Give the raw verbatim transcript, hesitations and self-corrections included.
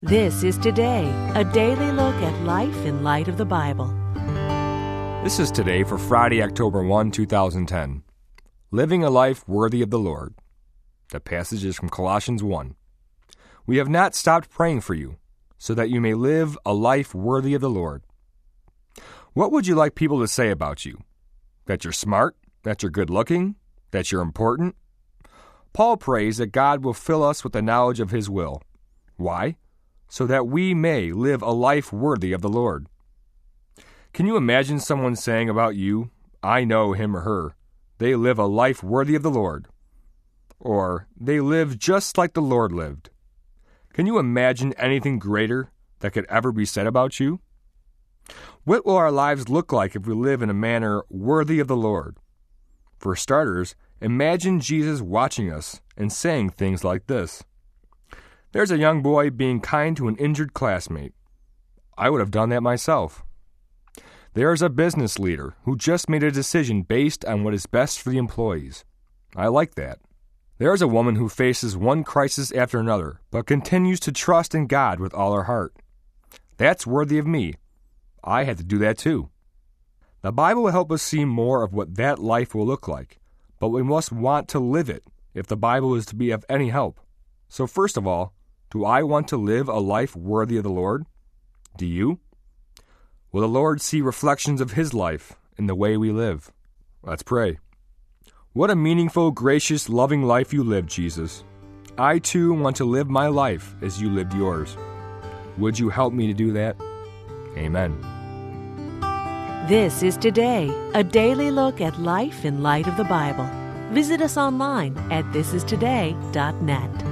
This is Today, a daily look at life in light of the Bible. This is Today for Friday, October first, two thousand ten. Living a life worthy of the Lord. The passage is from Colossians one. We have not stopped praying for you, so that you may live a life worthy of the Lord. What would you like people to say about you? That you're smart? That you're good-looking? That you're important? Paul prays that God will fill us with the knowledge of His will. Why? So that we may live a life worthy of the Lord. Can you imagine someone saying about you, I know him or her, they live a life worthy of the Lord? Or, they live just like the Lord lived. Can you imagine anything greater that could ever be said about you? What will our lives look like if we live in a manner worthy of the Lord? For starters, imagine Jesus watching us and saying things like this. There's a young boy being kind to an injured classmate. I would have done that myself. There's a business leader who just made a decision based on what is best for the employees. I like that. There's a woman who faces one crisis after another, but continues to trust in God with all her heart. That's worthy of me. I had to do that too. The Bible will help us see more of what that life will look like, but we must want to live it if the Bible is to be of any help. So first of all, do I want to live a life worthy of the Lord? Do you? Will the Lord see reflections of His life in the way we live? Let's pray. What a meaningful, gracious, loving life you live, Jesus. I too want to live my life as you lived yours. Would you help me to do that? Amen. This is Today, a daily look at life in light of the Bible. Visit us online at this is today dot net.